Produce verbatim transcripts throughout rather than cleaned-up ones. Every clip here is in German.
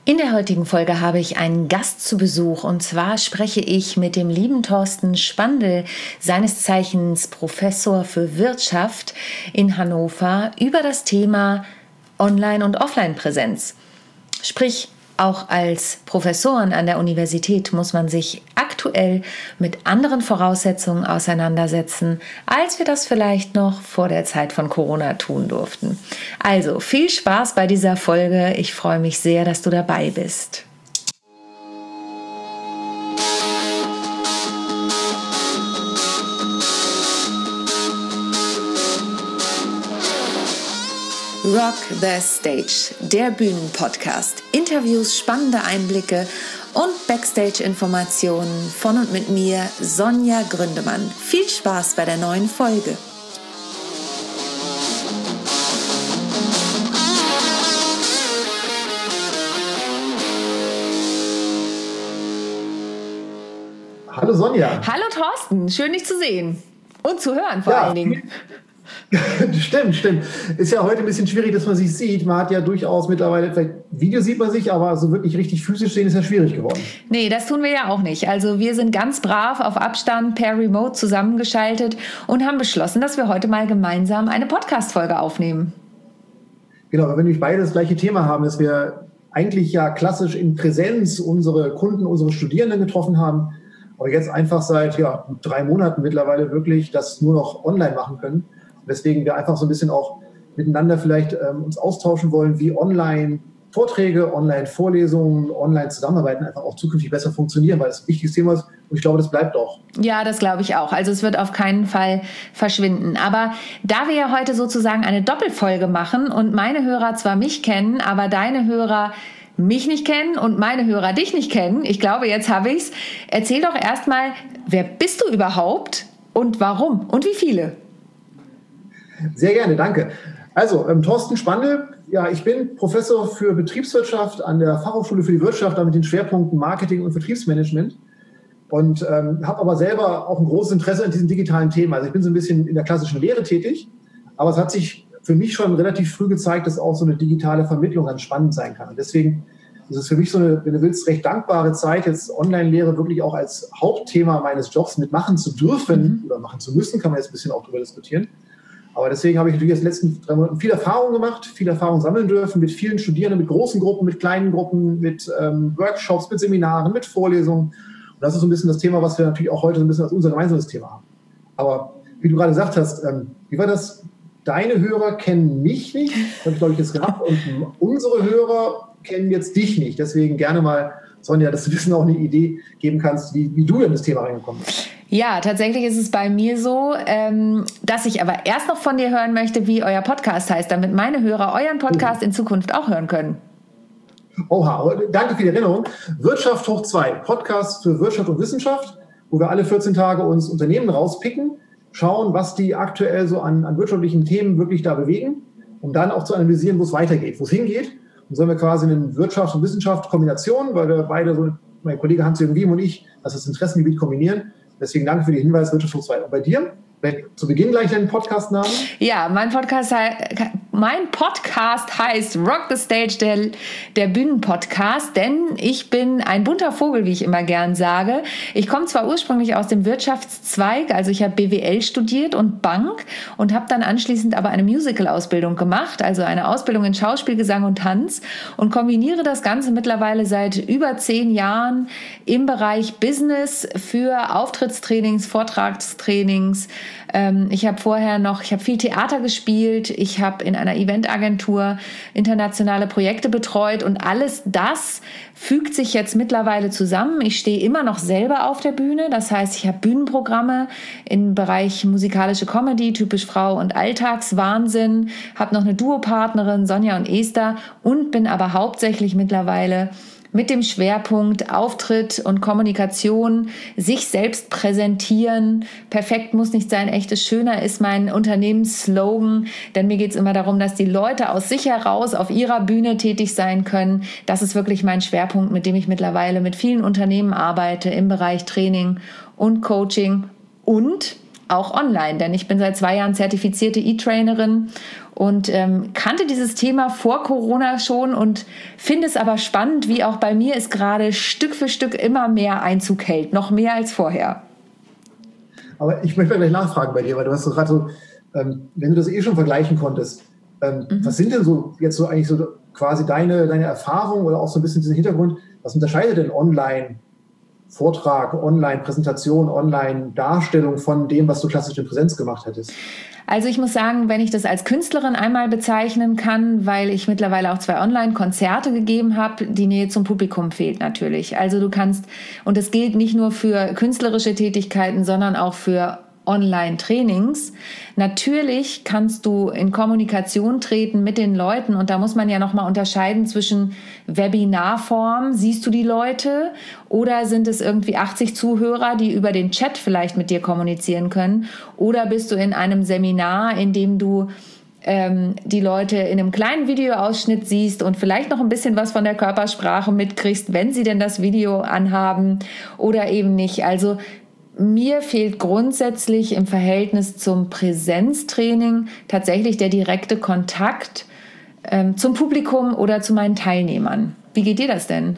In der heutigen Folge habe ich einen Gast zu Besuch und zwar spreche ich mit dem lieben Thorsten Spandl, seines Zeichens Professor für Wirtschaft in Hannover, über das Thema Online- und Offline-Präsenz. Sprich, auch als Professoren an der Universität muss man sich aktuell mit anderen Voraussetzungen auseinandersetzen, als wir das vielleicht noch vor der Zeit von Corona tun durften. Also viel Spaß bei dieser Folge. Ich freue mich sehr, dass du dabei bist. Rock the Stage, der Bühnenpodcast. Interviews, spannende Einblicke und Backstage-Informationen von und mit mir, Sonja Gründemann. Viel Spaß bei der neuen Folge. Hallo Sonja. Hallo Thorsten, schön dich zu sehen und zu hören vor ja. allen Dingen. Stimmt, stimmt. Ist ja heute ein bisschen schwierig, dass man sich sieht. Man hat ja durchaus mittlerweile, vielleicht Video sieht man sich, aber so wirklich richtig physisch sehen ist ja schwierig geworden. Nee, das tun wir ja auch nicht. Also wir sind ganz brav auf Abstand per Remote zusammengeschaltet und haben beschlossen, dass wir heute mal gemeinsam eine Podcast-Folge aufnehmen. Genau, weil wir nämlich beide das gleiche Thema haben, dass wir eigentlich ja klassisch in Präsenz unsere Kunden, unsere Studierenden getroffen haben, aber jetzt einfach seit ja, drei Monaten mittlerweile wirklich das nur noch online machen können. Weswegen wir einfach so ein bisschen auch miteinander vielleicht ähm, uns austauschen wollen, wie Online-Vorträge, Online-Vorlesungen, Online-Zusammenarbeiten einfach auch zukünftig besser funktionieren, weil das ein wichtiges Thema ist und ich glaube, das bleibt auch. Ja, das glaube ich auch. Also es wird auf keinen Fall verschwinden. Aber da wir ja heute sozusagen eine Doppelfolge machen und meine Hörer zwar mich kennen, aber deine Hörer mich nicht kennen und meine Hörer dich nicht kennen, ich glaube, jetzt habe ich's. Erzähl doch erstmal, wer bist du überhaupt und warum und wie viele? Sehr gerne, danke. Also, ähm, Thorsten Spandl, ja, ich bin Professor für Betriebswirtschaft an der Fachhochschule für die Wirtschaft, mit den Schwerpunkten Marketing und Vertriebsmanagement und ähm, habe aber selber auch ein großes Interesse an diesen digitalen Themen. Also ich bin so ein bisschen in der klassischen Lehre tätig, aber es hat sich für mich schon relativ früh gezeigt, dass auch so eine digitale Vermittlung ganz spannend sein kann. Und deswegen ist es für mich so eine, wenn du willst, recht dankbare Zeit, jetzt Online-Lehre wirklich auch als Hauptthema meines Jobs mitmachen zu dürfen mhm. oder machen zu müssen, kann man jetzt ein bisschen auch darüber diskutieren. Aber deswegen habe ich natürlich in den letzten drei Monaten viel Erfahrung gemacht, viel Erfahrung sammeln dürfen mit vielen Studierenden, mit großen Gruppen, mit kleinen Gruppen, mit ähm, Workshops, mit Seminaren, mit Vorlesungen. Und das ist so ein bisschen das Thema, was wir natürlich auch heute so ein bisschen als unser gemeinsames Thema haben. Aber wie du gerade gesagt hast, ähm, wie war das? Deine Hörer kennen mich nicht, das habe ich, glaube ich, jetzt gehabt. Und unsere Hörer kennen jetzt dich nicht. Deswegen gerne mal, Sonja, dass du ein bisschen auch eine Idee geben kannst, wie, wie du in das Thema reingekommen bist. Ja, tatsächlich ist es bei mir so, ähm, dass ich aber erst noch von dir hören möchte, wie euer Podcast heißt, damit meine Hörer euren Podcast in Zukunft auch hören können. Oha, danke für die Erinnerung. Wirtschaft hoch zwei, Podcast für Wirtschaft und Wissenschaft, wo wir alle vierzehn Tage uns Unternehmen rauspicken, schauen, was die aktuell so an, an wirtschaftlichen Themen wirklich da bewegen, um dann auch zu analysieren, wo es weitergeht, wo es hingeht. Und so haben wir quasi eine Wirtschaft- und Wissenschaft-Kombination, weil wir beide, so mein Kollege Hans-Jürgen Wiem und ich, das Interessengebiet kombinieren. Deswegen danke für den Hinweis, Wirtschaft hoch zwei. Und bei dir? Vielleicht zu Beginn gleich deinen Podcast-Namen? Ja, mein Podcast, mein Podcast heißt Rock the Stage, der, der Bühnenpodcast, denn ich bin ein bunter Vogel, wie ich immer gern sage. Ich komme zwar ursprünglich aus dem Wirtschaftszweig, also ich habe B W L studiert und Bank und habe dann anschließend aber eine Musical-Ausbildung gemacht, also eine Ausbildung in Schauspiel, Gesang und Tanz und kombiniere das Ganze mittlerweile seit über zehn Jahren im Bereich Business für Auftrittstrainings, Vortragstrainings. Ich habe vorher noch, ich habe viel Theater gespielt, ich habe in einer Eventagentur internationale Projekte betreut und alles das fügt sich jetzt mittlerweile zusammen. Ich stehe immer noch selber auf der Bühne, das heißt, ich habe Bühnenprogramme im Bereich musikalische Comedy, typisch Frau und Alltagswahnsinn, habe noch eine Duopartnerin, Sonja und Esther und bin aber hauptsächlich mittlerweile mit dem Schwerpunkt Auftritt und Kommunikation, sich selbst präsentieren. Perfekt muss nicht sein, echtes Schöner ist mein Unternehmensslogan, denn mir geht es immer darum, dass die Leute aus sich heraus auf ihrer Bühne tätig sein können. Das ist wirklich mein Schwerpunkt, mit dem ich mittlerweile mit vielen Unternehmen arbeite im Bereich Training und Coaching und auch online, denn ich bin seit zwei Jahren zertifizierte E-Trainerin und ähm, kannte dieses Thema vor Corona schon und finde es aber spannend, wie auch bei mir es gerade Stück für Stück immer mehr Einzug hält, noch mehr als vorher. Aber ich möchte gleich nachfragen bei dir, weil du hast so gerade so, ähm, wenn du das eh schon vergleichen konntest, ähm, mhm. was sind denn so jetzt so eigentlich so quasi deine, deine Erfahrungen oder auch so ein bisschen diesen Hintergrund, was unterscheidet denn online Vortrag, Online-Präsentation, Online-Darstellung von dem, was du klassisch in Präsenz gemacht hättest? Also ich muss sagen, wenn ich das als Künstlerin einmal bezeichnen kann, weil ich mittlerweile auch zwei Online-Konzerte gegeben habe, die Nähe zum Publikum fehlt natürlich. Also du kannst, und das gilt nicht nur für künstlerische Tätigkeiten, sondern auch für Online-Trainings. Natürlich kannst du in Kommunikation treten mit den Leuten und da muss man ja nochmal unterscheiden zwischen Webinarform, siehst du die Leute, oder sind es irgendwie achtzig Zuhörer, die über den Chat vielleicht mit dir kommunizieren können, oder bist du in einem Seminar, in dem du ähm, die Leute in einem kleinen Videoausschnitt siehst und vielleicht noch ein bisschen was von der Körpersprache mitkriegst, wenn sie denn das Video anhaben oder eben nicht. Also mir fehlt grundsätzlich im Verhältnis zum Präsenztraining tatsächlich der direkte Kontakt ähm, zum Publikum oder zu meinen Teilnehmern. Wie geht dir das denn?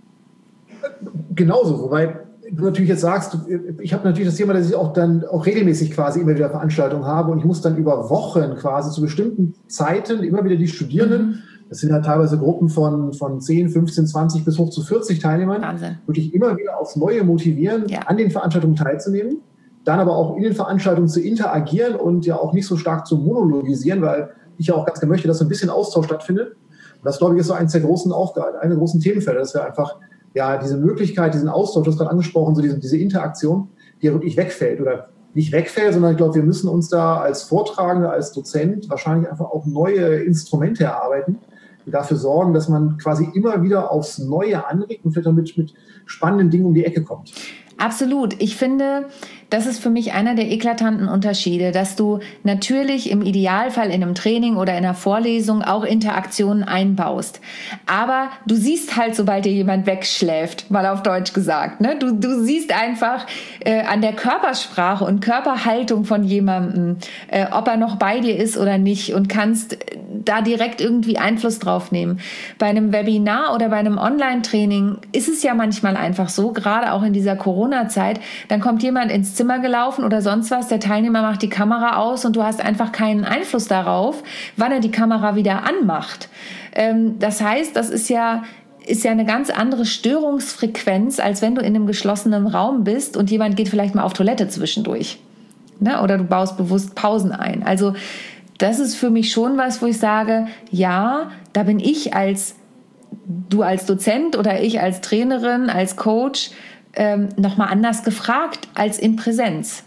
Genauso, wobei du natürlich jetzt sagst, ich habe natürlich das Thema, dass ich auch dann auch regelmäßig quasi immer wieder Veranstaltungen habe und ich muss dann über Wochen quasi zu bestimmten Zeiten immer wieder die Studierenden, mhm. das sind ja teilweise Gruppen von, von zehn, fünfzehn, zwanzig bis hoch zu vierzig Teilnehmern, Wahnsinn. Wirklich immer wieder aufs Neue motivieren, ja. an den Veranstaltungen teilzunehmen, dann aber auch in den Veranstaltungen zu interagieren und ja auch nicht so stark zu monologisieren, weil ich ja auch ganz gerne möchte, dass so ein bisschen Austausch stattfindet. Und das, glaube ich, ist so eines der großen Aufgaben, eine der großen Themenfelder, dass wir einfach ja diese Möglichkeit, diesen Austausch, du hast gerade angesprochen, so diese, diese Interaktion, die ja wirklich wegfällt oder nicht wegfällt, sondern ich glaube, wir müssen uns da als Vortragender, als Dozent wahrscheinlich einfach auch neue Instrumente erarbeiten, die dafür sorgen, dass man quasi immer wieder aufs Neue anregt und vielleicht damit mit spannenden Dingen um die Ecke kommt. Absolut. Ich finde, das ist für mich einer der eklatanten Unterschiede, dass du natürlich im Idealfall in einem Training oder in einer Vorlesung auch Interaktionen einbaust. Aber du siehst halt, sobald dir jemand wegschläft, mal auf Deutsch gesagt, ne? Du, du siehst einfach äh, an der Körpersprache und Körperhaltung von jemandem, äh, ob er noch bei dir ist oder nicht und kannst da direkt irgendwie Einfluss drauf nehmen. Bei einem Webinar oder bei einem Online-Training ist es ja manchmal einfach so, gerade auch in dieser Corona-Zeit, dann kommt jemand ins Zimmer gelaufen oder sonst was, der Teilnehmer macht die Kamera aus und du hast einfach keinen Einfluss darauf, wann er die Kamera wieder anmacht. Ähm, das heißt, das ist ja ist ja eine ganz andere Störungsfrequenz, als wenn du in einem geschlossenen Raum bist und jemand geht vielleicht mal auf Toilette zwischendurch. Ne? Oder du baust bewusst Pausen ein. Also das ist für mich schon was, wo ich sage, ja, da bin ich als, du als Dozent oder ich als Trainerin, als Coach ähm, nochmal anders gefragt als in Präsenz.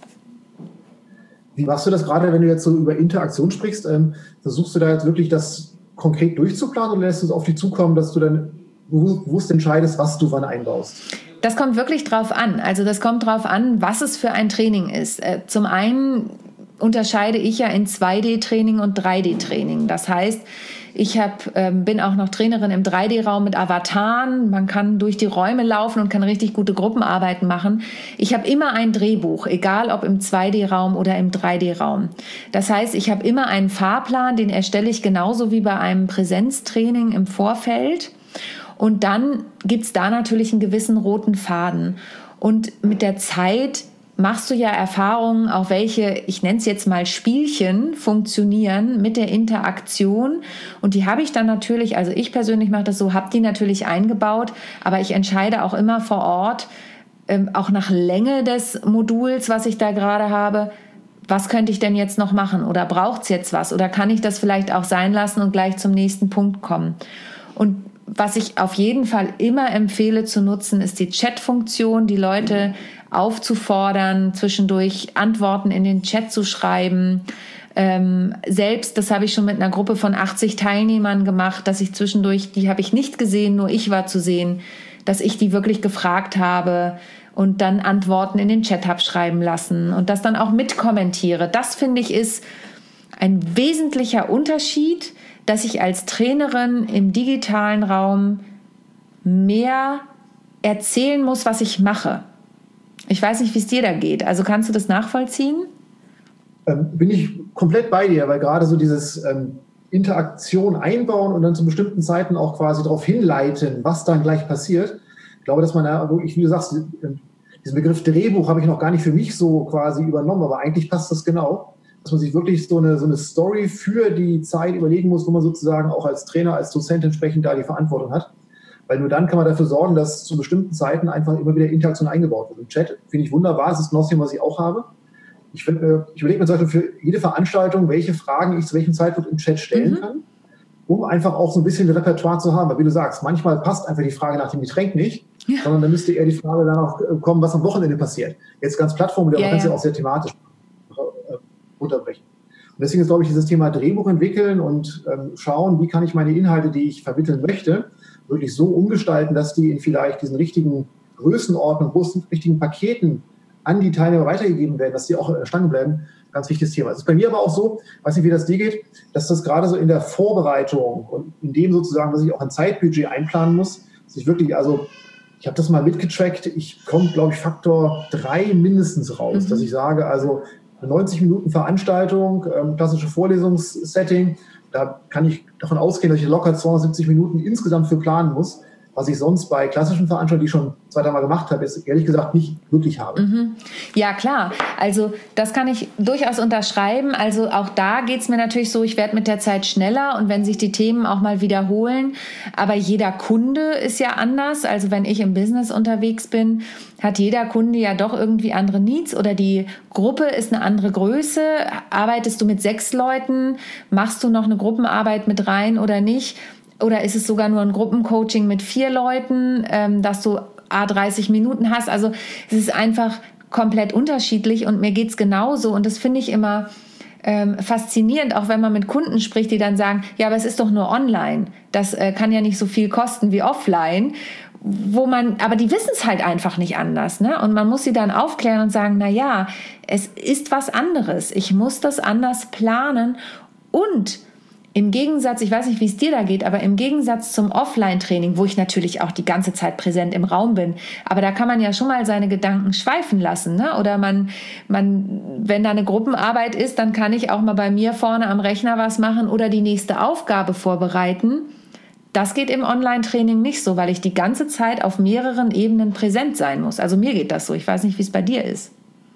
Wie machst du das gerade, wenn du jetzt so über Interaktion sprichst? Ähm, versuchst du da jetzt wirklich das konkret durchzuplanen oder lässt du es auf dich zukommen, dass du dann bewusst entscheidest, was du wann einbaust? Das kommt wirklich drauf an. Also das kommt drauf an, was es für ein Training ist. Äh, zum einen unterscheide ich ja in zwei D Training und drei D Training. Das heißt, ich hab, ähm, bin auch noch Trainerin im drei D Raum mit Avataren. Man kann durch die Räume laufen und kann richtig gute Gruppenarbeiten machen. Ich habe immer ein Drehbuch, egal ob im zwei D Raum oder im drei D Raum. Das heißt, ich habe immer einen Fahrplan, den erstelle ich genauso wie bei einem Präsenztraining im Vorfeld. Und dann gibt's da natürlich einen gewissen roten Faden. Und mit der Zeit machst du ja Erfahrungen, auch welche, ich nenne es jetzt mal Spielchen, funktionieren mit der Interaktion. Und die habe ich dann natürlich, also ich persönlich mache das so, habe die natürlich eingebaut, aber ich entscheide auch immer vor Ort, ähm, auch nach Länge des Moduls, was ich da gerade habe, was könnte ich denn jetzt noch machen? Oder braucht es jetzt was? Oder kann ich das vielleicht auch sein lassen und gleich zum nächsten Punkt kommen? Und was ich auf jeden Fall immer empfehle zu nutzen, ist die Chat-Funktion, die Leute aufzufordern, zwischendurch Antworten in den Chat zu schreiben. Ähm, selbst, das habe ich schon mit einer Gruppe von achtzig Teilnehmern gemacht, dass ich zwischendurch, die habe ich nicht gesehen, nur ich war zu sehen, dass ich die wirklich gefragt habe und dann Antworten in den Chat habe schreiben lassen und das dann auch mitkommentiere. Das, finde ich, ist ein wesentlicher Unterschied, dass ich als Trainerin im digitalen Raum mehr erzählen muss, was ich mache. Ich weiß nicht, wie es dir da geht. Also kannst du das nachvollziehen? ähm, bin ich komplett bei dir, weil gerade so dieses ähm, Interaktion einbauen und dann zu bestimmten Zeiten auch quasi darauf hinleiten, was dann gleich passiert. Ich glaube, dass man da wirklich, wie du sagst, diesen Begriff Drehbuch habe ich noch gar nicht für mich so quasi übernommen, aber eigentlich passt das genau, dass man sich wirklich so eine, so eine Story für die Zeit überlegen muss, wo man sozusagen auch als Trainer, als Dozent entsprechend da die Verantwortung hat. Weil nur dann kann man dafür sorgen, dass zu bestimmten Zeiten einfach immer wieder Interaktion eingebaut wird. Im Chat finde ich wunderbar, das ist ein Thema, was ich auch habe. Ich, find, ich überlege mir zum Beispiel für jede Veranstaltung, welche Fragen ich zu welchem Zeitpunkt im Chat stellen mhm. kann, um einfach auch so ein bisschen Repertoire zu haben. Weil wie du sagst, manchmal passt einfach die Frage nach dem Getränk nicht, ja. sondern dann müsste eher die Frage danach kommen, was am Wochenende passiert. Jetzt ganz plattformlich, aber man kann es ja auch sehr thematisch runterbrechen. Und deswegen ist, glaube ich, dieses Thema Drehbuch entwickeln und ähm, schauen, wie kann ich meine Inhalte, die ich vermitteln möchte, wirklich so umgestalten, dass die in vielleicht diesen richtigen Größenordnung, richtigen Paketen an die Teilnehmer weitergegeben werden, dass die auch Stangen bleiben. Ganz wichtiges Thema. Es ist bei mir aber auch so, weiß nicht, wie das dir geht, dass das gerade so in der Vorbereitung und in dem sozusagen, was ich auch ein Zeitbudget einplanen muss, dass ich wirklich, also ich habe das mal mitgetrackt, ich komme, glaube ich, Faktor drei mindestens raus, mhm. dass ich sage, also eine neunzig Minuten Veranstaltung, ähm, klassische Vorlesungssetting, da kann ich davon ausgehen, dass ich locker zweihundertsiebzig Minuten insgesamt für planen muss, was ich sonst bei klassischen Veranstaltungen, die ich schon zwei, drei Mal gemacht habe, jetzt ehrlich gesagt nicht wirklich habe. Mhm. Ja, klar. Also das kann ich durchaus unterschreiben. Also auch da geht es mir natürlich so, ich werde mit der Zeit schneller und wenn sich die Themen auch mal wiederholen. Aber jeder Kunde ist ja anders. Also wenn ich im Business unterwegs bin, hat jeder Kunde ja doch irgendwie andere Needs oder die Gruppe ist eine andere Größe. Arbeitest du mit sechs Leuten? Machst du noch eine Gruppenarbeit mit rein oder nicht? Oder ist es sogar nur ein Gruppencoaching mit vier Leuten, ähm, dass du a dreißig Minuten hast? Also es ist einfach komplett unterschiedlich und mir geht's genauso. Und das finde ich immer ähm, faszinierend, auch wenn man mit Kunden spricht, die dann sagen, ja, aber es ist doch nur online. Das äh, kann ja nicht so viel kosten wie offline. Wo man, aber die wissen es halt einfach nicht anders, ne? Und man muss sie dann aufklären und sagen, na ja, es ist was anderes. Ich muss das anders planen und im Gegensatz, ich weiß nicht, wie es dir da geht, aber im Gegensatz zum Offline-Training, wo ich natürlich auch die ganze Zeit präsent im Raum bin, aber da kann man ja schon mal seine Gedanken schweifen lassen, ne? Oder man, man, wenn da eine Gruppenarbeit ist, dann kann ich auch mal bei mir vorne am Rechner was machen oder die nächste Aufgabe vorbereiten. Das geht im Online-Training nicht so, weil ich die ganze Zeit auf mehreren Ebenen präsent sein muss. Also mir geht das so. Ich weiß nicht, wie es bei dir ist.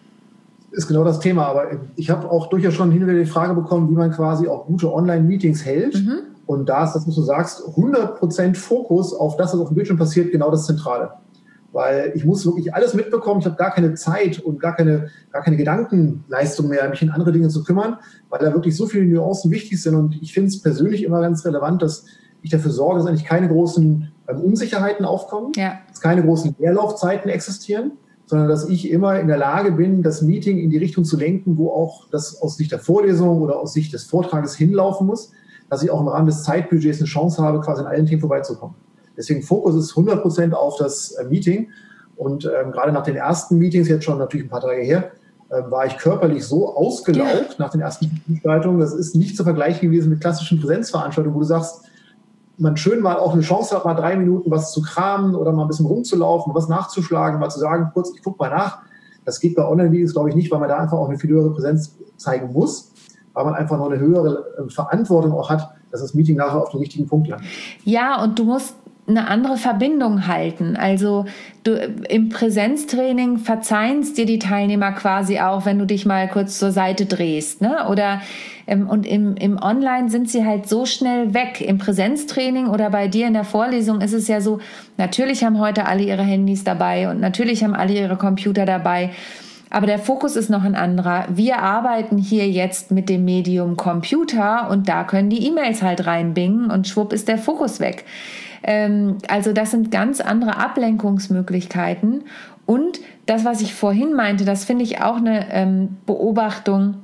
Ist genau das Thema, aber ich habe auch durchaus schon hin und wieder die Frage bekommen, wie man quasi auch gute Online-Meetings hält. Mhm. Und da ist das, was du sagst, hundert Prozent Fokus auf das, was auf dem Bildschirm passiert, genau das Zentrale. Weil ich muss wirklich alles mitbekommen, ich habe gar keine Zeit und gar keine, gar keine Gedankenleistung mehr, mich in andere Dinge zu kümmern, weil da wirklich so viele Nuancen wichtig sind. Und ich finde es persönlich immer ganz relevant, dass ich dafür sorge, dass eigentlich keine großen ähm, Unsicherheiten aufkommen, ja. dass keine großen Leerlaufzeiten existieren, sondern dass ich immer in der Lage bin, das Meeting in die Richtung zu lenken, wo auch das aus Sicht der Vorlesung oder aus Sicht des Vortrages hinlaufen muss, dass ich auch im Rahmen des Zeitbudgets eine Chance habe, quasi an allen Themen vorbeizukommen. Deswegen Fokus ist hundert Prozent auf das äh, Meeting und ähm, gerade nach den ersten Meetings, jetzt schon natürlich ein paar Tage her, äh, war ich körperlich so ausgelaugt ja. nach den ersten Veranstaltungen, das ist nicht zu vergleichen gewesen mit klassischen Präsenzveranstaltungen, wo du sagst, man schön mal auch eine Chance hat, mal drei Minuten was zu kramen oder mal ein bisschen rumzulaufen, was nachzuschlagen, mal zu sagen, kurz, ich gucke mal nach. Das geht bei Online-Videos, glaube ich, nicht, weil man da einfach auch eine viel höhere Präsenz zeigen muss, weil man einfach noch eine höhere Verantwortung auch hat, dass das Meeting nachher auf den richtigen Punkt landet. Ja, und du musst eine andere Verbindung halten. Also du, im Präsenztraining verzeihen es dir die Teilnehmer quasi auch, wenn du dich mal kurz zur Seite drehst, ne? Oder ähm, und im, im Online sind sie halt so schnell weg. Im Präsenztraining oder bei dir in der Vorlesung ist es ja so, natürlich haben heute alle ihre Handys dabei und natürlich haben alle ihre Computer dabei. Aber der Fokus ist noch ein anderer. Wir arbeiten hier jetzt mit dem Medium Computer und da können die E-Mails halt reinbingen und schwupp ist der Fokus weg. Ähm, also das sind ganz andere Ablenkungsmöglichkeiten. Und das, was ich vorhin meinte, das finde ich auch eine ähm, Beobachtung,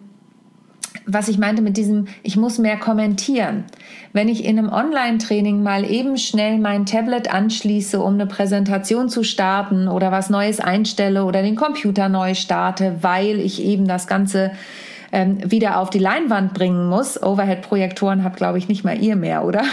was ich meinte mit diesem, ich muss mehr kommentieren. Wenn ich in einem Online-Training mal eben schnell mein Tablet anschließe, um eine Präsentation zu starten oder was Neues einstelle oder den Computer neu starte, weil ich eben das Ganze ähm, wieder auf die Leinwand bringen muss. Overhead-Projektoren habt, glaube ich, nicht mal ihr mehr, oder?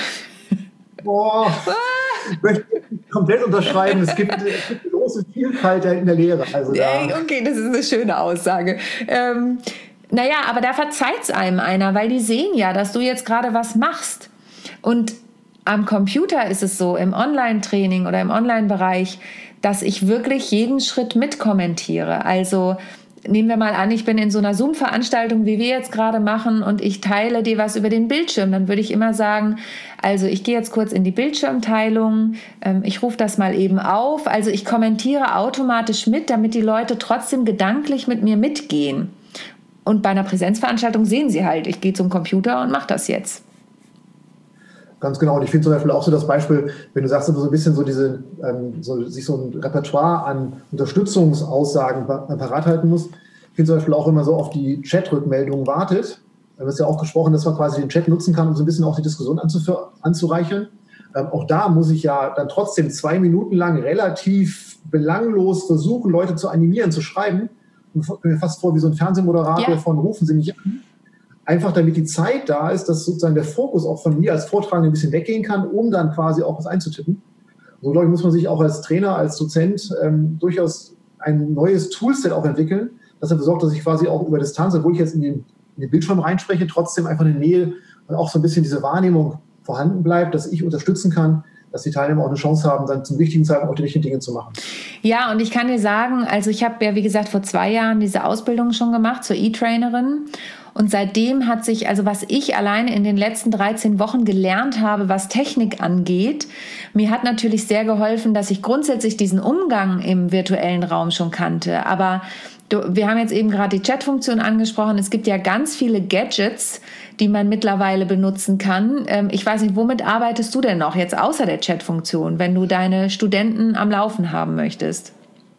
Boah, ich möchte komplett unterschreiben. Es gibt, es gibt eine große Vielfalt in der Lehre. Also da. Okay, das ist eine schöne Aussage. Ähm, Naja, aber da verzeiht es einem einer, weil die sehen ja, dass du jetzt gerade was machst. Und am Computer ist es so, im Online-Training oder im Online-Bereich, dass ich wirklich jeden Schritt mitkommentiere. Also nehmen wir mal an, ich bin in so einer Zoom-Veranstaltung, wie wir jetzt gerade machen, und ich teile dir was über den Bildschirm. Dann würde ich immer sagen, also ich gehe jetzt kurz in die Bildschirmteilung, ähm, ich rufe das mal eben auf. Also ich kommentiere automatisch mit, damit die Leute trotzdem gedanklich mit mir mitgehen. Und bei einer Präsenzveranstaltung sehen sie halt, ich gehe zum Computer und mache das jetzt. Ganz genau. Und ich finde zum Beispiel auch so das Beispiel, wenn du sagst, so ein bisschen so diese, ähm, so, sich so ein Repertoire an Unterstützungsaussagen parat halten muss. Ich finde zum Beispiel auch, wenn man so auf die Chat-Rückmeldungen wartet, wir haben es ja auch gesprochen, dass man quasi den Chat nutzen kann, um so ein bisschen auch die Diskussion anzureichern. Ähm, auch da muss ich ja dann trotzdem zwei Minuten lang relativ belanglos versuchen, Leute zu animieren, zu schreiben. Und mir fast vor wie so ein Fernsehmoderator ja. von rufen Sie mich an. Einfach damit die Zeit da ist, dass sozusagen der Fokus auch von mir als Vortragender ein bisschen weggehen kann, um dann quasi auch was einzutippen. So, glaube ich, muss man sich auch als Trainer, als Dozent ähm, durchaus ein neues Toolset auch entwickeln, das dafür sorgt, dass ich quasi auch über Distanz, obwohl ich jetzt in den, in den Bildschirm reinspreche, trotzdem einfach eine Nähe und auch so ein bisschen diese Wahrnehmung vorhanden bleibt, dass ich unterstützen kann, dass die Teilnehmer auch eine Chance haben, dann zum richtigen Zeitpunkt auch die richtigen Dinge zu machen. Ja, und ich kann dir sagen, also ich habe ja, wie gesagt, vor zwei Jahren diese Ausbildung schon gemacht zur E-Trainerin. Und seitdem hat sich, also was ich alleine in den letzten dreizehn Wochen gelernt habe, was Technik angeht, mir hat natürlich sehr geholfen, dass ich grundsätzlich diesen Umgang im virtuellen Raum schon kannte. Aber du, wir haben jetzt eben gerade die Chat-Funktion angesprochen. Es gibt ja ganz viele Gadgets, die man mittlerweile benutzen kann. Ich weiß nicht, womit arbeitest du denn noch jetzt außer der Chat-Funktion, wenn du deine Studenten am Laufen haben möchtest?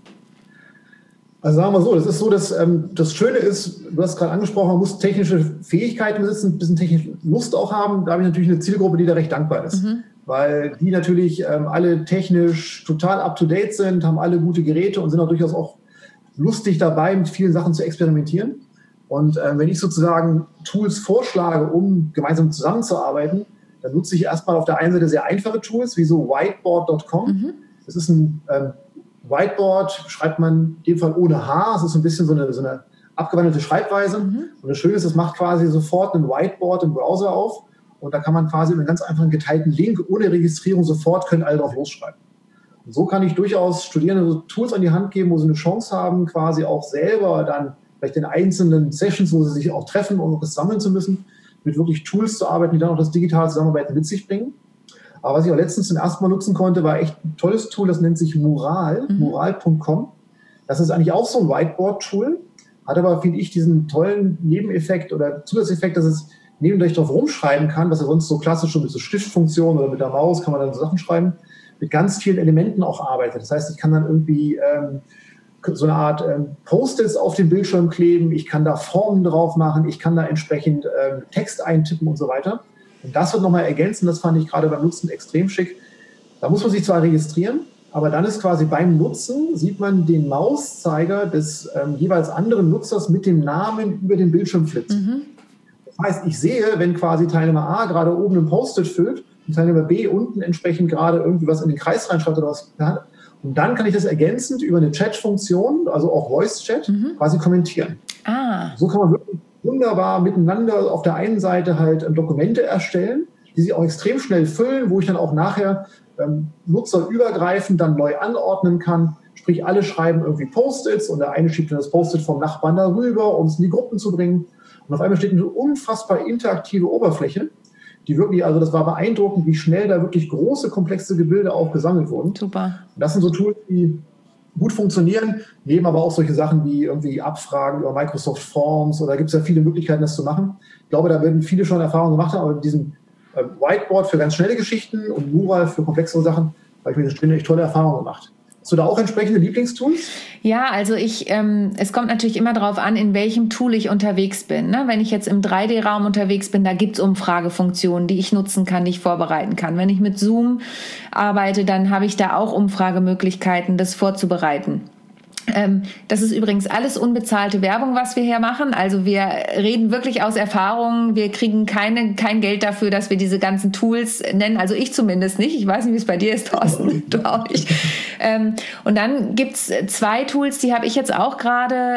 Also sagen wir so, das ist so, dass ähm, das Schöne ist, du hast gerade angesprochen, man muss technische Fähigkeiten besitzen, ein bisschen technische Lust auch haben. Da habe ich natürlich eine Zielgruppe, die da recht dankbar ist. Mhm. Weil die natürlich ähm, alle technisch total up-to-date sind, haben alle gute Geräte und sind auch durchaus auch lustig dabei, mit vielen Sachen zu experimentieren. Und äh, wenn ich sozusagen Tools vorschlage, um gemeinsam zusammenzuarbeiten, dann nutze ich erstmal auf der einen Seite sehr einfache Tools, wie so whiteboard Punkt com. Mhm. Das ist ein ähm, Whiteboard, schreibt man in dem Fall ohne H. Es ist so ein bisschen so eine, so eine abgewandelte Schreibweise. Mhm. Und das Schöne ist, es macht quasi sofort ein Whiteboard im Browser auf. Und da kann man quasi mit einem ganz einfachen geteilten Link ohne Registrierung sofort, können alle drauf losschreiben. Und so kann ich durchaus Studierenden so Tools an die Hand geben, wo sie eine Chance haben, quasi auch selber dann vielleicht in einzelnen Sessions, wo sie sich auch treffen, um das sammeln zu müssen, mit wirklich Tools zu arbeiten, die dann auch das digitale Zusammenarbeiten mit sich bringen. Aber was ich auch letztens zum ersten Mal nutzen konnte, war echt ein tolles Tool, das nennt sich Mural, mhm. mural Punkt com. Das ist eigentlich auch so ein Whiteboard-Tool, hat aber, finde ich, diesen tollen Nebeneffekt oder Zusatzeffekt, dass es neben dass ich drauf rumschreiben kann, was ja sonst so klassisch schon mit so Stiftfunktion oder mit der Maus kann man dann so Sachen schreiben, mit ganz vielen Elementen auch arbeitet. Das heißt, ich kann dann irgendwie ähm, so eine Art ähm, Post-its auf den Bildschirm kleben, ich kann da Formen drauf machen, ich kann da entsprechend ähm, Text eintippen und so weiter. Und das wird nochmal ergänzen, das fand ich gerade beim Nutzen extrem schick. Da muss man sich zwar registrieren, aber dann ist quasi beim Nutzen, sieht man den Mauszeiger des ähm, jeweils anderen Nutzers mit dem Namen über den Bildschirm flitzen. Mhm. Das heißt, ich sehe, wenn quasi Teilnehmer A gerade oben ein Post-it füllt und Teilnehmer B unten entsprechend gerade irgendwie was in den Kreis reinschreibt oder was. Und dann kann ich das ergänzend über eine Chat-Funktion, also auch Voice-Chat, mhm. quasi kommentieren. Ah. So kann man wirklich wunderbar miteinander auf der einen Seite halt ähm, Dokumente erstellen, die sich auch extrem schnell füllen, wo ich dann auch nachher ähm, nutzerübergreifend dann neu anordnen kann. Sprich, alle schreiben irgendwie Post-its und der eine schiebt dann das Post-it vom Nachbarn darüber, um es in die Gruppen zu bringen. Und auf einmal steht eine unfassbar interaktive Oberfläche, die wirklich, also das war beeindruckend, wie schnell da wirklich große, komplexe Gebilde auch gesammelt wurden. Super. Und das sind so Tools, die gut funktionieren, neben aber auch solche Sachen wie irgendwie Abfragen über Microsoft Forms oder gibt es ja viele Möglichkeiten, das zu machen. Ich glaube, da werden viele schon Erfahrungen gemacht haben, aber mit diesem Whiteboard für ganz schnelle Geschichten und Mural für komplexere Sachen habe ich mit den Studenten echt tolle Erfahrungen gemacht. Hast du da auch entsprechende Lieblingstools? Ja, also ich, ähm, es kommt natürlich immer darauf an, in welchem Tool ich unterwegs bin. Ne? Wenn ich jetzt im drei D Raum unterwegs bin, da gibt's Umfragefunktionen, die ich nutzen kann, die ich vorbereiten kann. Wenn ich mit Zoom arbeite, dann habe ich da auch Umfragemöglichkeiten, das vorzubereiten. Ähm, das ist übrigens alles unbezahlte Werbung, was wir hier machen. Also wir reden wirklich aus Erfahrung. Wir kriegen keine, kein Geld dafür, dass wir diese ganzen Tools nennen. Also ich zumindest nicht. Ich weiß nicht, wie es bei dir ist, Thorsten. Du auch nicht. Ähm, und dann gibt's zwei Tools, die habe ich jetzt auch gerade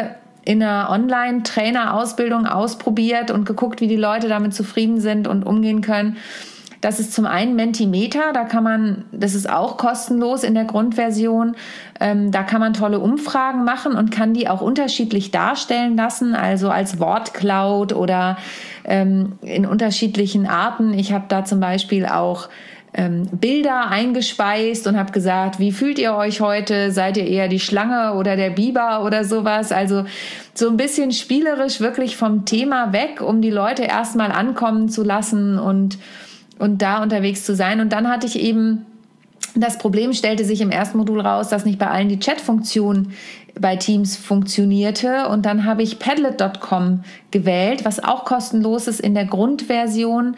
in einer Online-Trainer-Ausbildung ausprobiert und geguckt, wie die Leute damit zufrieden sind und umgehen können. Das ist zum einen Mentimeter, da kann man, das ist auch kostenlos in der Grundversion, ähm, da kann man tolle Umfragen machen und kann die auch unterschiedlich darstellen lassen, also als Wortcloud oder ähm, in unterschiedlichen Arten. Ich habe da zum Beispiel auch ähm, Bilder eingespeist und habe gesagt, wie fühlt ihr euch heute? Seid ihr eher die Schlange oder der Biber oder sowas? Also so ein bisschen spielerisch wirklich vom Thema weg, um die Leute erstmal ankommen zu lassen und und da unterwegs zu sein. Und dann hatte ich eben, das Problem stellte sich im ersten Modul raus, dass nicht bei allen die Chat-Funktion bei Teams funktionierte. Und dann habe ich Padlet Punkt com gewählt, was auch kostenlos ist in der Grundversion.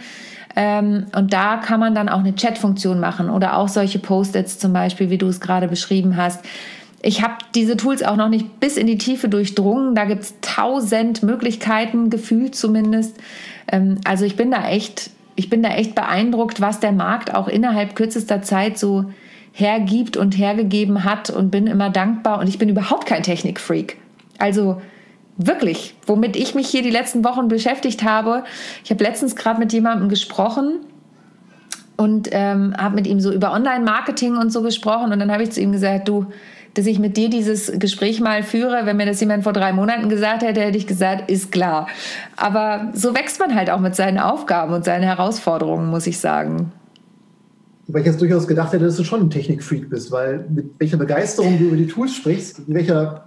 Und da kann man dann auch eine Chat-Funktion machen oder auch solche Post-its zum Beispiel, wie du es gerade beschrieben hast. Ich habe diese Tools auch noch nicht bis in die Tiefe durchdrungen. Da gibt es tausend Möglichkeiten, gefühlt zumindest. Also ich bin da echt... Ich bin da echt beeindruckt, was der Markt auch innerhalb kürzester Zeit so hergibt und hergegeben hat und bin immer dankbar. Und ich bin überhaupt kein Technikfreak. Also wirklich, womit ich mich hier die letzten Wochen beschäftigt habe. Ich habe letztens gerade mit jemandem gesprochen und ähm, habe mit ihm so über Online-Marketing und so gesprochen. Und dann habe ich zu ihm gesagt, du, dass ich mit dir dieses Gespräch mal führe. Wenn mir das jemand vor drei Monaten gesagt hätte, hätte ich gesagt, ist klar. Aber so wächst man halt auch mit seinen Aufgaben und seinen Herausforderungen, muss ich sagen. Weil ich jetzt durchaus gedacht hätte, dass du schon ein Technikfreak bist, weil mit welcher Begeisterung du über die Tools sprichst, mit welcher,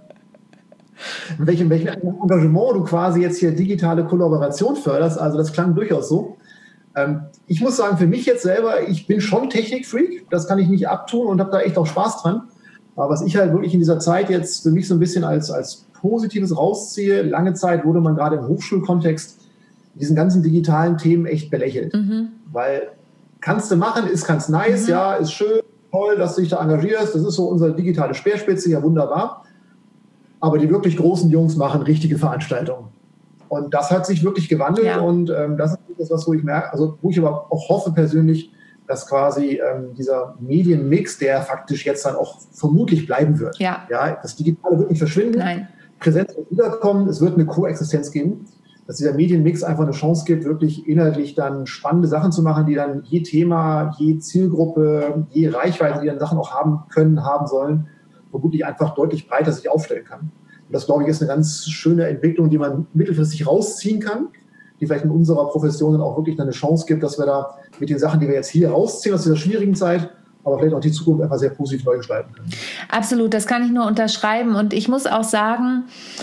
mit welchem, welchem Engagement du quasi jetzt hier digitale Kollaboration förderst, also das klang durchaus so. Ähm, ich muss sagen, für mich jetzt selber, ich bin schon Technikfreak, das kann ich nicht abtun und habe da echt auch Spaß dran. Aber was ich halt wirklich in dieser Zeit jetzt für mich so ein bisschen als, als Positives rausziehe, lange Zeit wurde man gerade im Hochschulkontext diesen ganzen digitalen Themen echt belächelt. Mhm. Weil kannst du machen, ist ganz nice, mhm. ja, ist schön, toll, dass du dich da engagierst, das ist so unsere digitale Speerspitze, ja wunderbar. Aber die wirklich großen Jungs machen richtige Veranstaltungen. Und das hat sich wirklich gewandelt ja. und ähm, das ist das, was wo ich merke, also wo ich aber auch hoffe persönlich, dass quasi ähm, dieser Medienmix, der faktisch jetzt dann auch vermutlich bleiben wird. Ja. Ja, das Digitale wird nicht verschwinden. Nein. Präsenz wird wiederkommen. Es wird eine Koexistenz geben, dass dieser Medienmix einfach eine Chance gibt, wirklich inhaltlich dann spannende Sachen zu machen, die dann je Thema, je Zielgruppe, je Reichweite, die dann Sachen auch haben können, haben sollen, vermutlich einfach deutlich breiter sich aufstellen kann. Und das, glaube ich, ist eine ganz schöne Entwicklung, die man mittelfristig rausziehen kann, die vielleicht in unserer Profession dann auch wirklich eine Chance gibt, dass wir da mit den Sachen, die wir jetzt hier rausziehen aus dieser schwierigen Zeit, aber vielleicht auch die Zukunft einfach sehr positiv neu gestalten können. Absolut, das kann ich nur unterschreiben. Und ich muss auch sagen,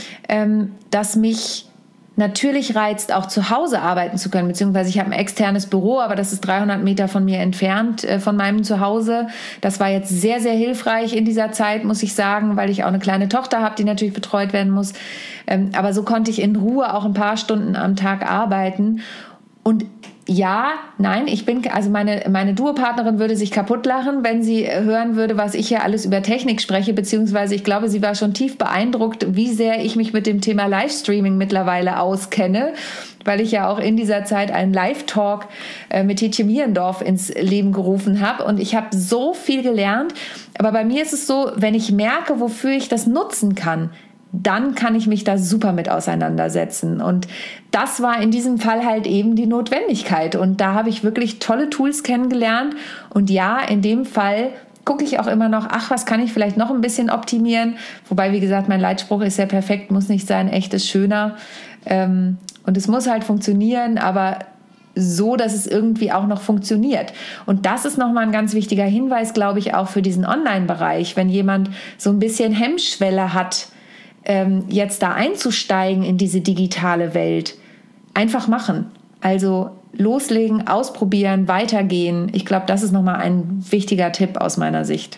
dass mich natürlich reizt, auch zu Hause arbeiten zu können, beziehungsweise ich habe ein externes Büro, aber das ist dreihundert Meter von mir entfernt, äh, von meinem Zuhause. Das war jetzt sehr, sehr hilfreich in dieser Zeit, muss ich sagen, weil ich auch eine kleine Tochter habe, die natürlich betreut werden muss. Ähm, aber so konnte ich in Ruhe auch ein paar Stunden am Tag arbeiten. Und ja, nein, ich bin, also meine, meine Duopartnerin würde sich kaputt lachen, wenn sie hören würde, was ich hier alles über Technik spreche, beziehungsweise ich glaube, sie war schon tief beeindruckt, wie sehr ich mich mit dem Thema Livestreaming mittlerweile auskenne, weil ich ja auch in dieser Zeit einen Live-Talk äh, mit Tietje Mierendorf ins Leben gerufen habe und ich habe so viel gelernt, aber bei mir ist es so, wenn ich merke, wofür ich das nutzen kann, dann kann ich mich da super mit auseinandersetzen. Und das war in diesem Fall halt eben die Notwendigkeit. Und da habe ich wirklich tolle Tools kennengelernt. Und ja, in dem Fall gucke ich auch immer noch, ach, was kann ich vielleicht noch ein bisschen optimieren? Wobei, wie gesagt, mein Leitspruch ist ja perfekt, muss nicht sein, echt ist schöner. Und es muss halt funktionieren, aber so, dass es irgendwie auch noch funktioniert. Und das ist nochmal ein ganz wichtiger Hinweis, glaube ich, auch für diesen Online-Bereich. Wenn jemand so ein bisschen Hemmschwelle hat, jetzt da einzusteigen in diese digitale Welt, einfach machen. Also loslegen, ausprobieren, weitergehen. Ich glaube, das ist nochmal ein wichtiger Tipp aus meiner Sicht.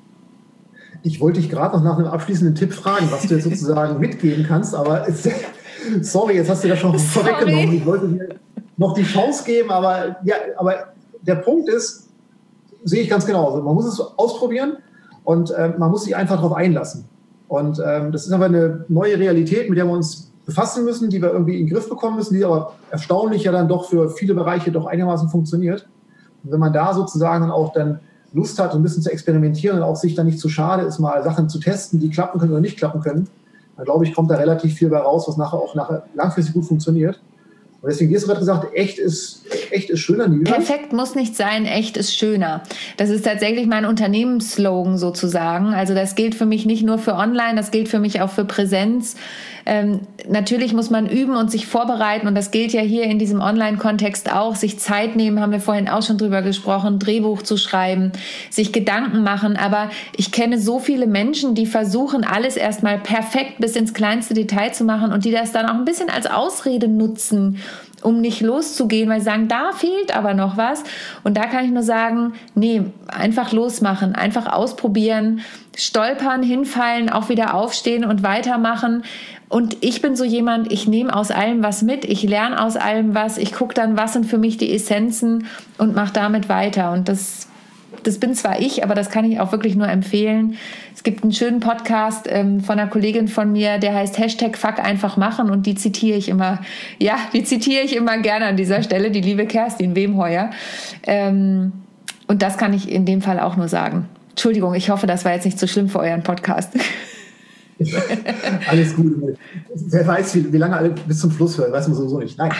Ich wollte dich gerade noch nach einem abschließenden Tipp fragen, was du jetzt sozusagen mitgeben kannst, aber es, sorry, jetzt hast du das schon vorweggenommen. Ich wollte dir noch die Chance geben, aber, ja, aber der Punkt ist, sehe ich ganz genauso. Man muss es ausprobieren und äh, man muss sich einfach darauf einlassen. Und ähm, das ist aber eine neue Realität, mit der wir uns befassen müssen, die wir irgendwie in den Griff bekommen müssen, die aber erstaunlich ja dann doch für viele Bereiche doch einigermaßen funktioniert. Und wenn man da sozusagen auch dann Lust hat, ein bisschen zu experimentieren und auch sich dann nicht zu schade ist, mal Sachen zu testen, die klappen können oder nicht klappen können, dann glaube ich, kommt da relativ viel bei raus, was nachher auch nachher langfristig gut funktioniert. Und deswegen, hast du gerade gesagt, echt ist, echt ist schöner. Nie Perfekt muss nicht sein, echt ist schöner. Das ist tatsächlich mein Unternehmensslogan sozusagen. Also das gilt für mich nicht nur für Online, das gilt für mich auch für Präsenz. Ähm, natürlich muss man üben und sich vorbereiten und das gilt ja hier in diesem Online-Kontext auch. Sich Zeit nehmen, haben wir vorhin auch schon drüber gesprochen, Drehbuch zu schreiben, sich Gedanken machen. Aber ich kenne so viele Menschen, die versuchen, alles erstmal perfekt bis ins kleinste Detail zu machen und die das dann auch ein bisschen als Ausrede nutzen, um nicht loszugehen, weil sie sagen, da fehlt aber noch was. Und da kann ich nur sagen, nee, einfach losmachen, einfach ausprobieren, stolpern, hinfallen, auch wieder aufstehen und weitermachen. Und ich bin so jemand, ich nehme aus allem was mit, ich lerne aus allem was, ich gucke dann, was sind für mich die Essenzen und mache damit weiter. Und das, das bin zwar ich, aber das kann ich auch wirklich nur empfehlen. Es gibt einen schönen Podcast ähm, von einer Kollegin von mir, der heißt Hashtag Fuck einfach machen und die zitiere ich immer, ja, die zitiere ich immer gerne an dieser Stelle, die liebe Kerstin Wemheuer. Ähm, und das kann ich in dem Fall auch nur sagen. Entschuldigung, ich hoffe, das war jetzt nicht so schlimm für euren Podcast. Alles gut. Wer weiß, wie, wie lange alle bis zum Schluss hören, weiß man sowieso nicht. Nein.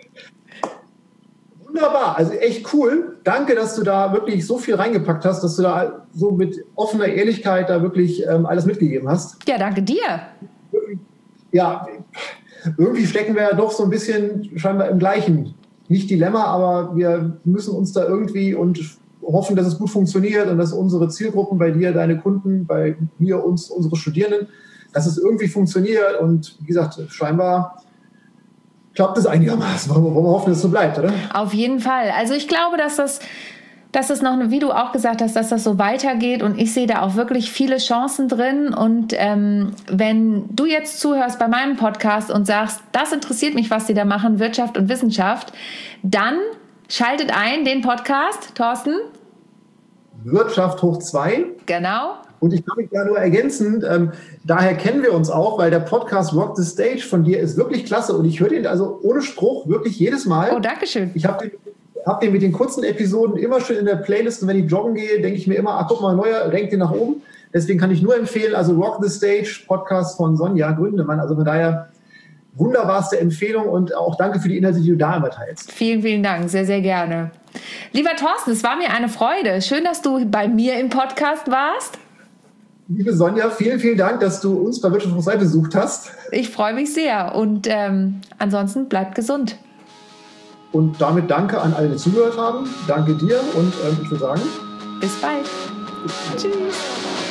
Wunderbar, also echt cool. Danke, dass du da wirklich so viel reingepackt hast, dass du da so mit offener Ehrlichkeit da wirklich ähm, alles mitgegeben hast. Ja, danke dir. Ja, irgendwie stecken wir ja doch so ein bisschen scheinbar im gleichen, nicht Dilemma, aber wir müssen uns da irgendwie und hoffen, dass es gut funktioniert und dass unsere Zielgruppen bei dir, deine Kunden, bei mir, uns, unsere Studierenden, dass es irgendwie funktioniert und wie gesagt, scheinbar klappt es einigermaßen. Wollen wir hoffen, dass es so bleibt, oder? Auf jeden Fall. Also ich glaube, dass das, dass das noch, wie du auch gesagt hast, dass das so weitergeht und ich sehe da auch wirklich viele Chancen drin und ähm, wenn du jetzt zuhörst bei meinem Podcast und sagst, das interessiert mich, was die da machen, Wirtschaft und Wissenschaft, dann schaltet ein den Podcast, Thorsten. Wirtschaft hoch zwei. Genau. Und ich kann mich da nur ergänzen, ähm, daher kennen wir uns auch, weil der Podcast Rock the Stage von dir ist wirklich klasse und ich höre den also ohne Spruch wirklich jedes Mal. Oh, danke schön. Ich habe den, hab den mit den kurzen Episoden immer schön in der Playlist und wenn ich joggen gehe, denke ich mir immer, ach guck mal, neuer, rankt den nach oben. Deswegen kann ich nur empfehlen, also Rock the Stage, Podcast von Sonja Gründemann, also von daher wunderbarste Empfehlung und auch danke für die Inhalte, die du da immer teilst. Vielen, vielen Dank, sehr, sehr gerne. Lieber Thorsten, es war mir eine Freude. Schön, dass du bei mir im Podcast warst. Liebe Sonja, vielen, vielen Dank, dass du uns bei Wirtschaft hoch zwei besucht hast. Ich freue mich sehr und ähm, ansonsten bleibt gesund. Und damit danke an alle, die zugehört haben. Danke dir und ähm, ich würde sagen, bis bald. Bis bald. Tschüss.